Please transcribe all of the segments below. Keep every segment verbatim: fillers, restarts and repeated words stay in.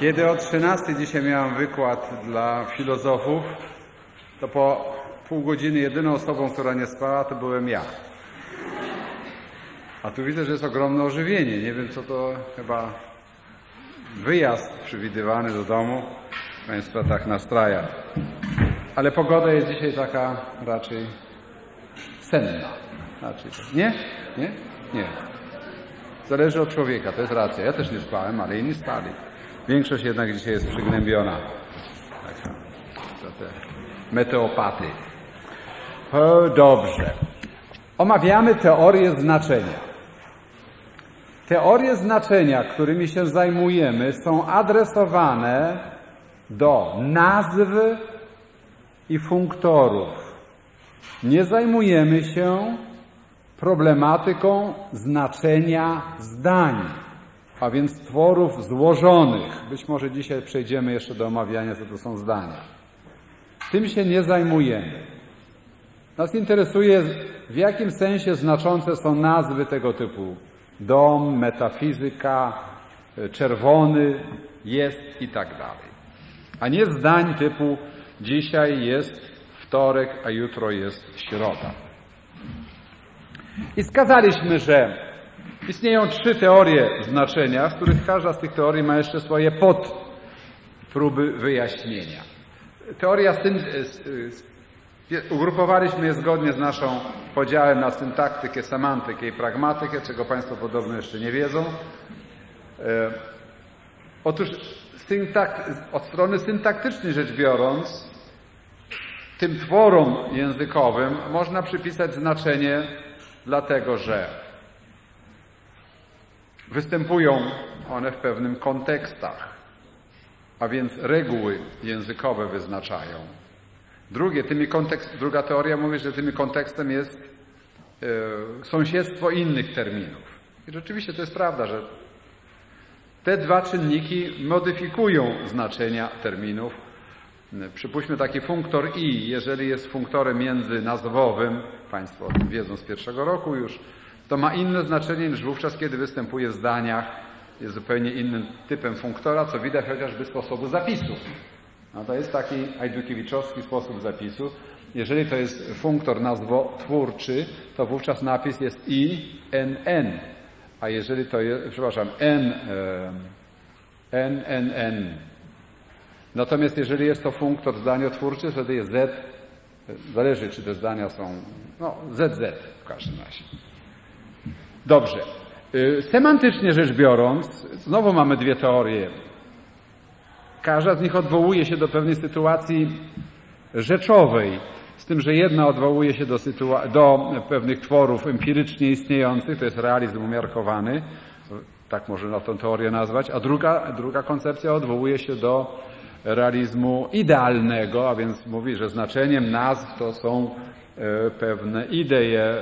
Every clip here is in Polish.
Kiedy o trzynastej dzisiaj miałem wykład dla filozofów, to po pół godziny jedyną osobą, która nie spała, to byłem ja. A tu widzę, że jest ogromne ożywienie. Nie wiem, co to chyba wyjazd przewidywany do domu. Państwa tak nastraja. Ale pogoda jest dzisiaj taka raczej senna. Raczej. Nie? Nie? Nie. Zależy od człowieka, to jest racja. Ja też nie spałem, ale inni spali. Większość jednak dzisiaj jest przygnębiona. Tak, to te meteopaty. O, dobrze. Omawiamy teorię znaczenia. Teorie znaczenia, którymi się zajmujemy, są adresowane do nazw i funktorów. Nie zajmujemy się problematyką znaczenia zdań, a więc tworów złożonych. Być może dzisiaj przejdziemy jeszcze do omawiania, co to są zdania. Tym się nie zajmujemy. Nas interesuje, w jakim sensie znaczące są nazwy tego typu. Dom, metafizyka, czerwony, jest i tak dalej. A nie zdań typu dzisiaj jest wtorek, a jutro jest środa. I skazaliśmy, że istnieją trzy teorie znaczenia, z których każda z tych teorii ma jeszcze swoje podpróby wyjaśnienia. Teoria syn... Ugrupowaliśmy je zgodnie z naszą podziałem na syntaktykę, semantykę i pragmatykę, czego Państwo podobno jeszcze nie wiedzą. E, otóż syntak... od strony syntaktycznej rzecz biorąc, tym tworom językowym można przypisać znaczenie dlatego, że występują one w pewnym kontekstach, a więc reguły językowe wyznaczają. Drugie, tymi kontekst, druga teoria mówi, że tym kontekstem jest e, sąsiedztwo innych terminów. I rzeczywiście to jest prawda, że te dwa czynniki modyfikują znaczenia terminów. Przypuśćmy taki funktor i, jeżeli jest funktorem międzynazwowym, Państwo o tym wiedzą z pierwszego roku już, to ma inne znaczenie niż wówczas, kiedy występuje w zdaniach, jest zupełnie innym typem funktora, co widać chociażby z sposobu zapisu. No to jest taki ajdukiewiczowski sposób zapisu. Jeżeli to jest funktor nazwotwórczy, to wówczas napis jest i, n, n. A jeżeli to jest, przepraszam, n, n, n, n. Natomiast jeżeli jest to funktor zdaniotwórczy, wtedy jest z, zależy czy te zdania są, no zet zet w każdym razie. Dobrze. Semantycznie rzecz biorąc, znowu mamy dwie teorie. Każda z nich odwołuje się do pewnej sytuacji rzeczowej, z tym, że jedna odwołuje się do, sytua- do pewnych tworów empirycznie istniejących, to jest realizm umiarkowany, tak można tę teorię nazwać, a druga, druga koncepcja odwołuje się do realizmu idealnego, a więc mówi, że znaczeniem nazw to są e, pewne idee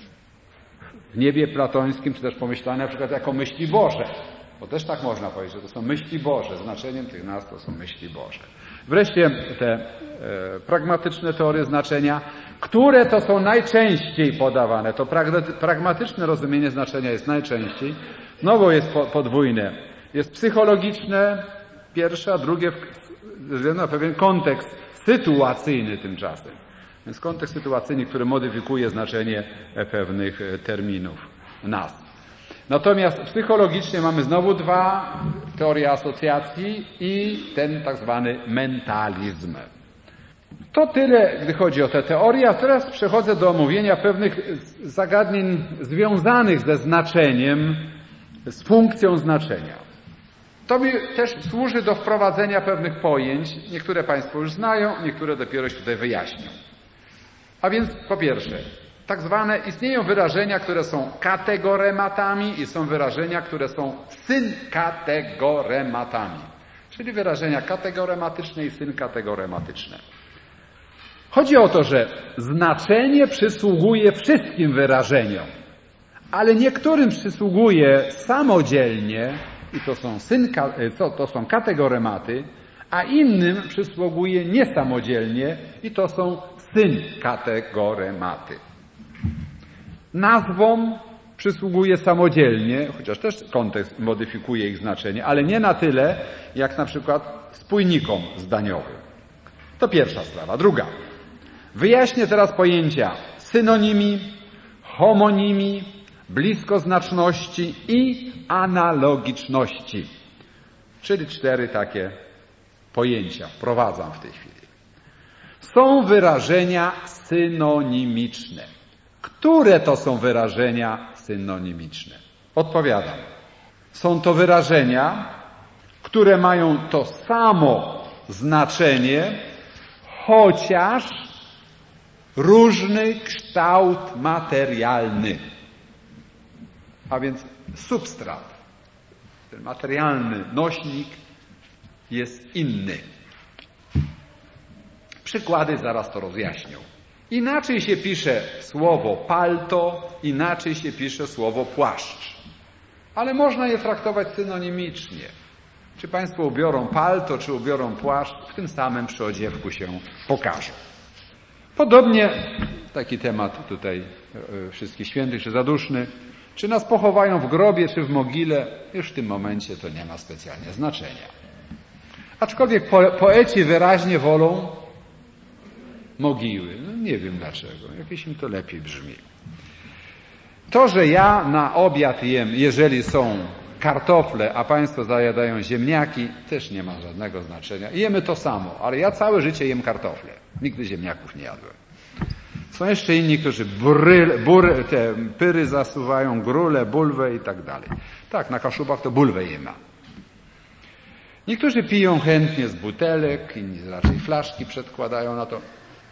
w niebie platońskim, czy też pomyślane na przykład jako myśli Boże. Bo też tak można powiedzieć, że to są myśli Boże. Znaczeniem tych nazw to są myśli Boże. Wreszcie te e, pragmatyczne teorie znaczenia, które to są najczęściej podawane. To pragmatyczne rozumienie znaczenia jest najczęściej. Znowu jest po, podwójne. Jest psychologiczne, pierwsze, a drugie ze względu na pewien kontekst sytuacyjny tymczasem. Więc kontekst sytuacyjny, który modyfikuje znaczenie pewnych terminów, nazw. Natomiast psychologicznie mamy znowu dwa, teorie asocjacji i ten tak zwany mentalizm. To tyle, gdy chodzi o te teorie, a teraz przechodzę do omówienia pewnych zagadnień związanych ze znaczeniem, z funkcją znaczenia. To mi też służy do wprowadzenia pewnych pojęć. Niektóre Państwo już znają, niektóre dopiero się tutaj wyjaśnią. A więc po pierwsze, tak zwane istnieją wyrażenia, które są kategorematami i są wyrażenia, które są synkategorematami. Czyli wyrażenia kategorematyczne i synkategorematyczne. Chodzi o to, że znaczenie przysługuje wszystkim wyrażeniom, ale niektórym przysługuje samodzielnie i to są, synka, to, to są kategorematy, a innym przysługuje niesamodzielnie i to są synkategorematy. Nazwom przysługuje samodzielnie, chociaż też kontekst modyfikuje ich znaczenie, ale nie na tyle, jak na przykład spójnikom zdaniowym. To pierwsza sprawa. Druga. Wyjaśnię teraz pojęcia synonimii, homonimii, bliskoznaczności i analogiczności. Czyli cztery takie pojęcia wprowadzam w tej chwili. Są wyrażenia synonimiczne. Które to są wyrażenia synonimiczne? Odpowiadam. Są to wyrażenia, które mają to samo znaczenie, chociaż różny kształt materialny. A więc substrat, ten materialny nośnik jest inny. Przykłady zaraz to rozjaśnią. Inaczej się pisze słowo palto, inaczej się pisze słowo płaszcz. Ale można je traktować synonimicznie. Czy Państwo ubiorą palto, czy ubiorą płaszcz, w tym samym przyodziewku się pokażą. Podobnie taki temat tutaj Wszystkich Świętych, czy zaduszny. Czy nas pochowają w grobie, czy w mogile, już w tym momencie to nie ma specjalnie znaczenia. Aczkolwiek po, poeci wyraźnie wolą mogiły. No nie wiem dlaczego. Jakieś im to lepiej brzmi. To, że ja na obiad jem, jeżeli są kartofle, a Państwo zajadają ziemniaki, też nie ma żadnego znaczenia. Jemy to samo, ale ja całe życie jem kartofle. Nigdy ziemniaków nie jadłem. Są jeszcze inni, którzy bury, bury, te pyry zasuwają, grule, bulwę i tak dalej. Tak, na Kaszubach to bulwę je ma. Niektórzy piją chętnie z butelek, inni raczej flaszki przedkładają na to.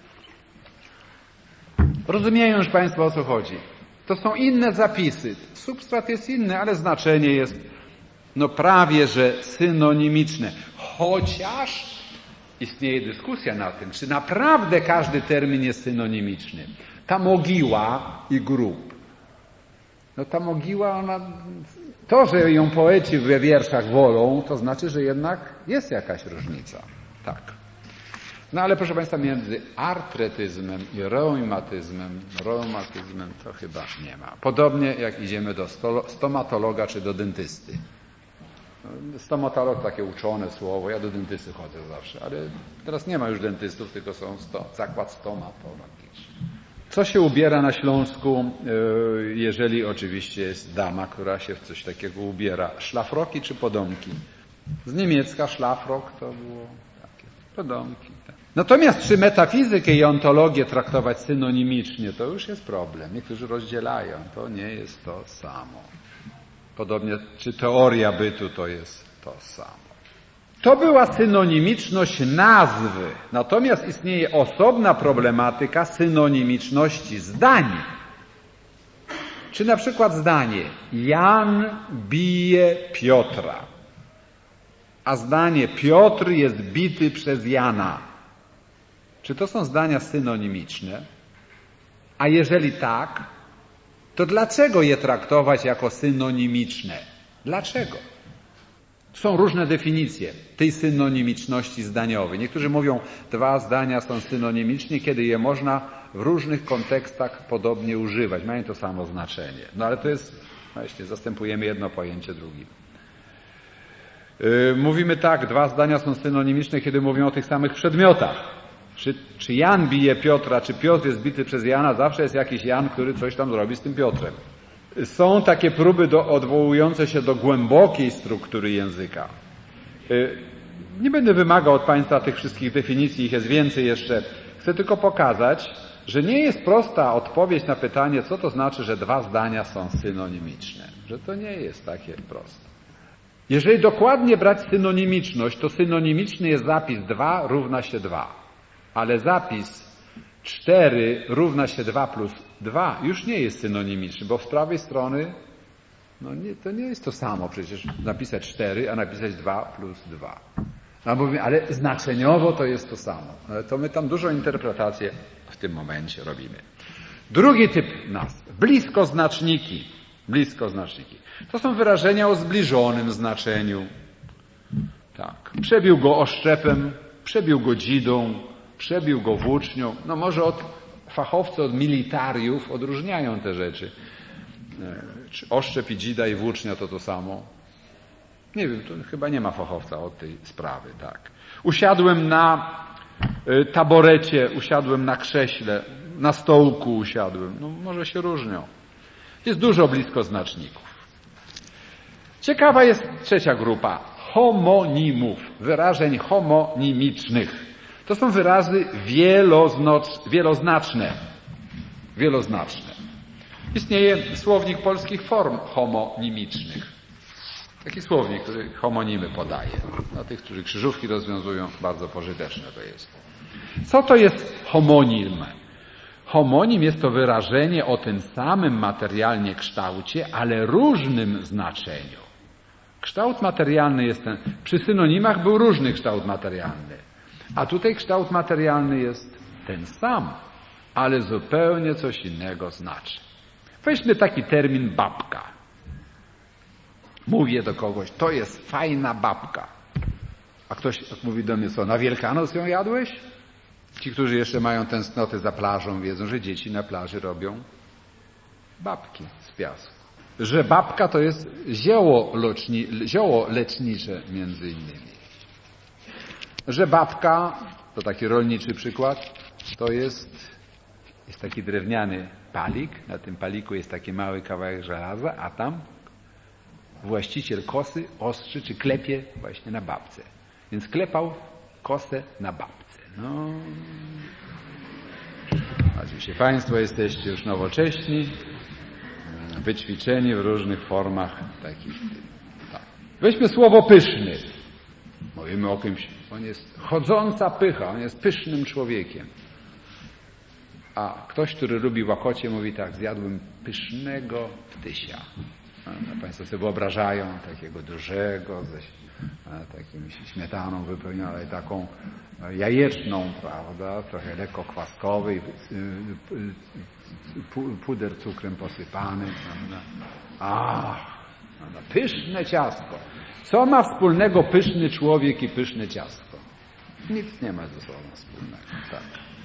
Rozumieją już Państwo, o co chodzi. To są inne zapisy. Substrat jest inny, ale znaczenie jest no prawie że synonimiczne. Chociaż istnieje dyskusja nad tym, czy naprawdę każdy termin jest synonimiczny. Ta mogiła i grób. No ta mogiła, ona, to, że ją poeci we wierszach wolą, to znaczy, że jednak jest jakaś różnica. Tak. No ale proszę Państwa, między artretyzmem i reumatyzmem, reumatyzmem to chyba nie ma. Podobnie jak idziemy do stomatologa czy do dentysty. Stomatolog takie uczone słowo, ja do dentysty chodzę zawsze, ale teraz nie ma już dentystów, tylko są sto, zakład stomatologiczny. Co się ubiera na Śląsku, jeżeli oczywiście jest dama, która się w coś takiego ubiera? Szlafroki czy podomki? Z niemiecka szlafrok to było takie podomki. Tak. Natomiast czy metafizykę i ontologię traktować synonimicznie, to już jest problem. Niektórzy rozdzielają, to nie jest to samo. Podobnie, czy teoria bytu to jest to samo. To była synonimiczność nazwy. Natomiast istnieje osobna problematyka synonimiczności zdań. Czy na przykład zdanie Jan bije Piotra, a zdanie Piotr jest bity przez Jana. Czy to są zdania synonimiczne? A jeżeli tak, to dlaczego je traktować jako synonimiczne? Dlaczego? Są różne definicje tej synonimiczności zdaniowej. Niektórzy mówią, dwa zdania są synonimiczne, kiedy je można w różnych kontekstach podobnie używać. Mają to samo znaczenie. No ale to jest, właśnie, zastępujemy jedno pojęcie drugim. Yy, mówimy tak, dwa zdania są synonimiczne, kiedy mówią o tych samych przedmiotach. Czy, czy Jan bije Piotra, czy Piotr jest bity przez Jana, zawsze jest jakiś Jan, który coś tam zrobi z tym Piotrem. Są takie próby do, odwołujące się do głębokiej struktury języka. Nie będę wymagał od Państwa tych wszystkich definicji, ich jest więcej jeszcze. Chcę tylko pokazać, że nie jest prosta odpowiedź na pytanie, co to znaczy, że dwa zdania są synonimiczne. Że to nie jest takie proste. Jeżeli dokładnie brać synonimiczność, to synonimiczny jest zapis dwa równa się dwa. Ale zapis cztery równa się dwa plus dwa już nie jest synonimiczny, bo z prawej strony no nie, to nie jest to samo przecież napisać cztery, a napisać dwa plus dwa. No mówimy, ale znaczeniowo to jest to samo. Ale to my tam dużo interpretacji w tym momencie robimy. Drugi typ nazw. Bliskoznaczniki. Bliskoznaczniki. To są wyrażenia o zbliżonym znaczeniu. Tak. Przebił go oszczepem, przebił go dzidą, przebił go włócznią. No może od fachowcy od militariów odróżniają te rzeczy. czy oszczep i dzida i włócznia to to samo? Nie wiem, to chyba nie ma fachowca od tej sprawy, tak. Usiadłem na taborecie, usiadłem na krześle, na stołku usiadłem. No może się różnią. Jest dużo bliskoznaczników. Ciekawa jest trzecia grupa. Homonimów. Wyrażeń homonimicznych. To są wyrazy wieloznaczne. Wieloznaczne. Istnieje słownik polskich form homonimicznych. Taki słownik, który homonimy podaje. Dla tych, którzy krzyżówki rozwiązują, bardzo pożyteczne to jest. Co to jest homonim? Homonim jest to wyrażenie o tym samym materialnie kształcie, ale różnym znaczeniu. Kształt materialny jest ten. Przy synonimach był różny kształt materialny. A tutaj kształt materialny jest ten sam, ale zupełnie coś innego znaczy. Weźmy taki termin babka. Mówię do kogoś, to jest fajna babka. A ktoś mówi do mnie, co, na Wielkanoc ją jadłeś? Ci, którzy jeszcze mają tęsknoty za plażą, wiedzą, że dzieci na plaży robią babki z piasku. Że babka to jest zioło, loczni, zioło lecznicze między innymi. Że babka, to taki rolniczy przykład, to jest, jest taki drewniany palik, na tym paliku jest taki mały kawałek żelaza, a tam właściciel kosy ostrzy czy klepie właśnie na babce. Więc klepał kosę na babce. No, oczywiście Państwo jesteście już nowocześni, wyćwiczeni w różnych formach takich. Tak. Weźmy słowo pyszny. Mówimy o kimś, on jest chodząca pycha, on jest pysznym człowiekiem. A ktoś, który lubi łakocie, mówi tak, zjadłem pysznego ptysia. No, Państwo sobie wyobrażają takiego dużego, ze takim śmietaną wypełnioną, taką jajeczną, prawda, trochę lekko kwaskowy, puder cukrem posypany. Prawda. Ach, prawda, pyszne ciastko. Co ma wspólnego pyszny człowiek i pyszne ciastko? Nic nie ma ze sobą wspólnego. Tak.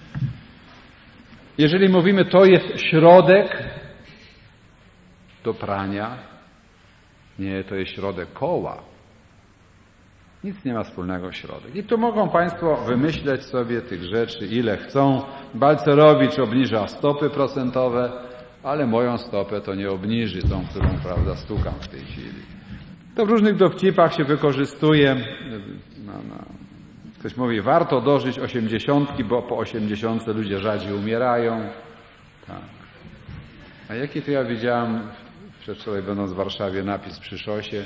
Jeżeli mówimy, to jest środek do prania, nie, to jest środek koła. Nic nie ma wspólnego środek. I tu mogą Państwo wymyśleć sobie tych rzeczy, ile chcą. Balcerowicz obniża stopy procentowe, ale moją stopę to nie obniży, tą, którą, prawda, stukam w tej chwili. To w różnych dowcipach się wykorzystuje. No, no. Ktoś mówi, warto dożyć osiemdziesiątki, bo po osiemdziesiątce ludzie rzadziej umierają. Tak. A jaki to ja widziałem przedwczoraj, będąc w Warszawie, napis przy szosie.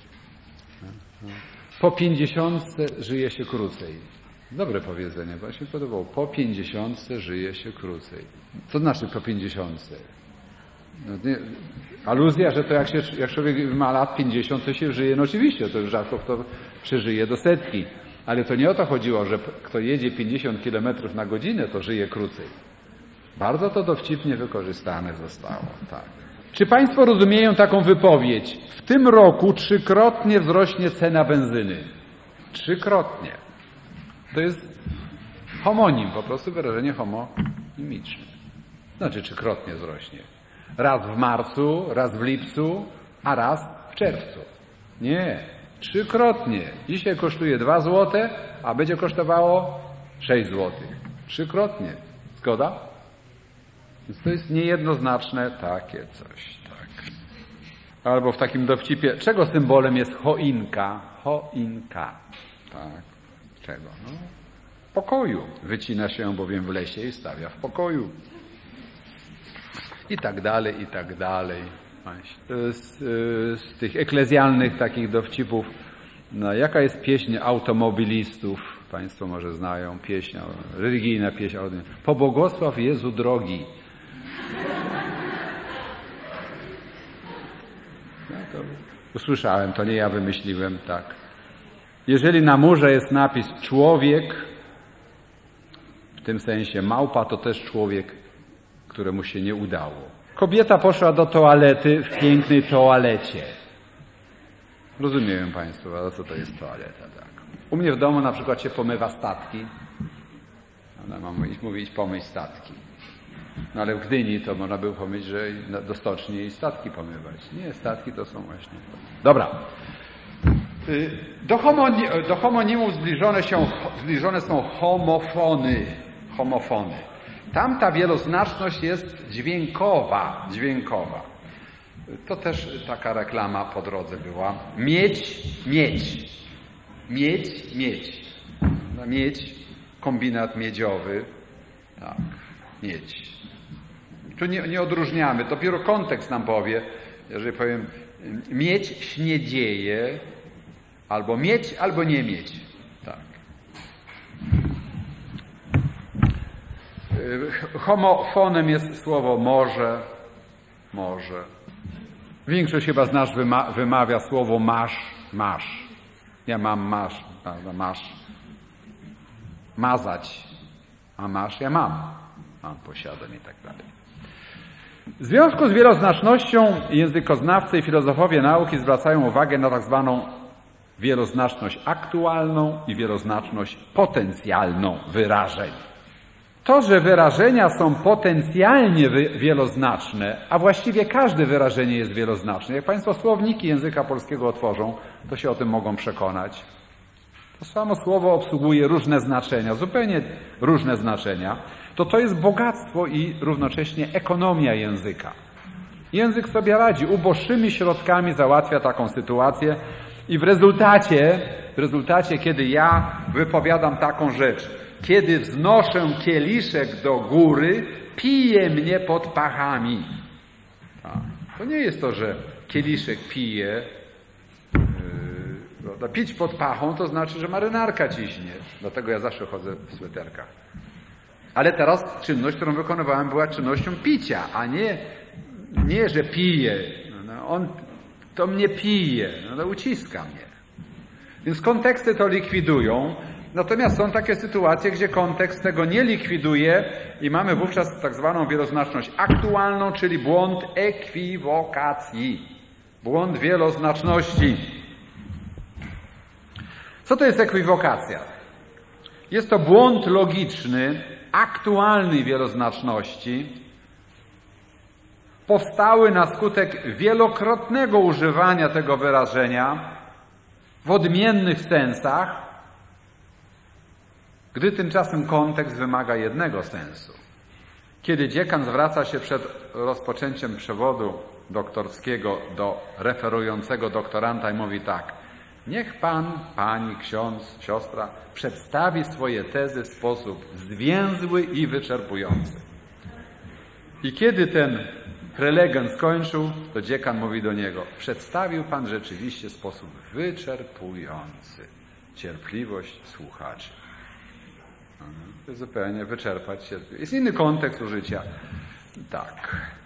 Po pięćdziesiątce żyje się krócej. Dobre powiedzenie, bo się podobało. Po pięćdziesiątce żyje się krócej. Co znaczy po pięćdziesiątce? No nie, aluzja, że to jak, się, jak człowiek ma lat pięćdziesiąt, to się żyje. No oczywiście, to już rzadko kto przeżyje do setki. Ale to nie o to chodziło, że kto jedzie pięćdziesiąt kilometrów na godzinę, to żyje krócej. Bardzo to dowcipnie wykorzystane zostało. Tak. Czy Państwo rozumieją taką wypowiedź? W tym roku trzykrotnie wzrośnie cena benzyny. Trzykrotnie. To jest homonim, po prostu wyrażenie homonimiczne. Znaczy trzykrotnie wzrośnie. Raz w marcu, raz w lipcu, a raz w czerwcu. Nie, trzykrotnie. Dzisiaj kosztuje dwa złote, a będzie kosztowało sześć złotych. Trzykrotnie. Zgoda? Więc to jest niejednoznaczne takie coś. Tak. Albo w takim dowcipie, czego symbolem jest choinka? Choinka. Tak. Czego? No, pokoju. Wycina się bowiem w lesie i stawia w pokoju. I tak dalej, i tak dalej. Z, z tych eklezjalnych takich dowcipów, no, jaka jest pieśń automobilistów? Państwo może znają pieśń, religijna pieśń. Pobłogosław Jezu drogi. No to usłyszałem, to nie ja wymyśliłem, tak. Jeżeli na murze jest napis człowiek, w tym sensie małpa, to też człowiek, któremu się nie udało. Kobieta poszła do toalety w pięknej toalecie. Rozumieją Państwo, ale co to jest toaleta, tak. U mnie w domu na przykład się pomywa statki. Ona ma mówić, mówić pomyć statki. No ale w Gdyni to można było powiedzieć, że do stoczni i statki pomywać. Nie, statki to są właśnie... Dobra. Do, homoni, do homonimów zbliżone, się, zbliżone są homofony. Homofony. Tamta wieloznaczność jest dźwiękowa. Dźwiękowa. To też taka reklama po drodze była. Miedź, miedź. Miedź, miedź. Miedź, kombinat miedziowy. Tak, miedź. Tu nie, nie odróżniamy. Dopiero kontekst nam powie, jeżeli powiem miedź śniedzieje, albo mieć, albo nie mieć. Tak. Homofonem jest słowo może, może. Większość chyba z nas wyma- wymawia słowo masz, masz. Ja mam, masz, prawda, masz. Mazać, a masz, ja mam. Mam, posiadam i tak dalej. W związku z wieloznacznością językoznawcy i filozofowie nauki zwracają uwagę na tak zwaną wieloznaczność aktualną i wieloznaczność potencjalną wyrażeń. To, że wyrażenia są potencjalnie wieloznaczne, a właściwie każde wyrażenie jest wieloznaczne. Jak Państwo słowniki języka polskiego otworzą, to się o tym mogą przekonać. To samo słowo obsługuje różne znaczenia, zupełnie różne znaczenia. To to jest bogactwo i równocześnie ekonomia języka. Język sobie radzi, uboższymi środkami załatwia taką sytuację i w rezultacie, w rezultacie, kiedy ja wypowiadam taką rzecz, kiedy wznoszę kieliszek do góry, pije mnie pod pachami. Tak. To nie jest to, że kieliszek pije. Yy, pić pod pachą to znaczy, że marynarka ciśnie. Dlatego ja zawsze chodzę w sweterkach. Ale teraz czynność, którą wykonywałem, była czynnością picia, a nie, nie że pije. No, on to mnie pije, no, to uciska mnie. Więc konteksty to likwidują. Natomiast są takie sytuacje, gdzie kontekst tego nie likwiduje i mamy wówczas tak zwaną wieloznaczność aktualną, czyli błąd ekwiwokacji. Błąd wieloznaczności. Co to jest ekwiwokacja? Jest to błąd logiczny, aktualnej wieloznaczności, powstały na skutek wielokrotnego używania tego wyrażenia w odmiennych sensach, gdy tymczasem kontekst wymaga jednego sensu. Kiedy dziekan zwraca się przed rozpoczęciem przewodu doktorskiego do referującego doktoranta i mówi tak: niech pan, pani, ksiądz, siostra przedstawi swoje tezy w sposób zwięzły i wyczerpujący. I kiedy ten prelegent skończył, to dziekan mówi do niego: przedstawił pan rzeczywiście w sposób wyczerpujący. Cierpliwość słuchaczy. To jest zupełnie wyczerpać cierpliwość. Jest inny kontekst użycia. Tak.